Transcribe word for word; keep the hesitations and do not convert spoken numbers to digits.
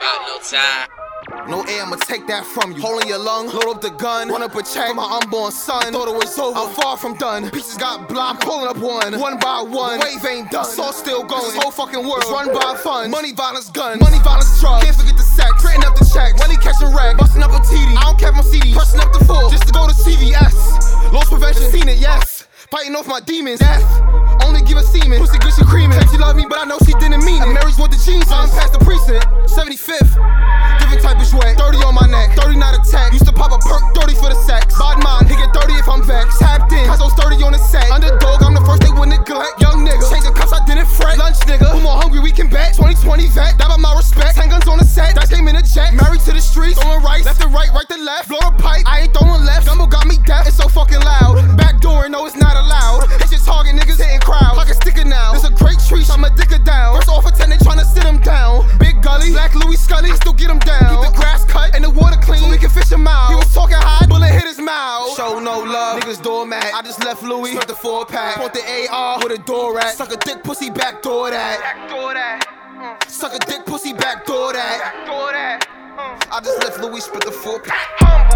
about no time. No air, I'ma take that from you. Hole in your lung, load up the gun, run up a check for my unborn son. Thought it was over, I'm far from done. Pieces got blocked, I'm pulling up one, one by one. The wave ain't done, it's all still going. This whole fucking world is run by fun. Money, violence, guns, money, violence, drugs. Can't forget the sex, printing up the checks. Money catching rag, busting up a T D. I don't care on C D, pressing up the full just to go to C V S. Lost prevention, seen it, yes. Fighting off my demons, death. Only give a semen, pussy good, she creaming. Said she love me, but I know she didn't mean it. Mary's what the jeans on, past the precinct. seventy-fifth, different type of sweat. thirty on my neck, thirty not a tech. Used to pop a perk, thirty for the sex. Bad man, he get thirty if I'm vexed. Tapped in, cause those thirty on the set. Underdog, I'm the first they would neglect. Young nigga, change the cups, I didn't fret. Lunch nigga, who more hungry we can bet. twenty twenty vet, that about my respect. Ten guns on the set, that came in a jet. Married to the streets, throwing right, left to right, right to left. Blow a pipe, I ain't throwing left. Gumbo got me deaf, it's so fucking loud. Back door, no, it's not allowed. Hit your target, niggas hitting crowds. Like a sticker now, there's a great tree, I'm a dicker down. First off a ten, they tryna sit him down. Big gully, black Louis Scully, I still get him down. Keep the grass cut and the water clean, so we can fish him out. He was talking high, bullet hit his mouth. Show no love, niggas doormat. I just left Louis, spent the four pack. Bought the A R with a door at. Suck a dick, pussy, back door that. Back door that. Mm. Suck a dick, pussy, back door that. Back door that. Mm. I just left Louis, spent the four pack.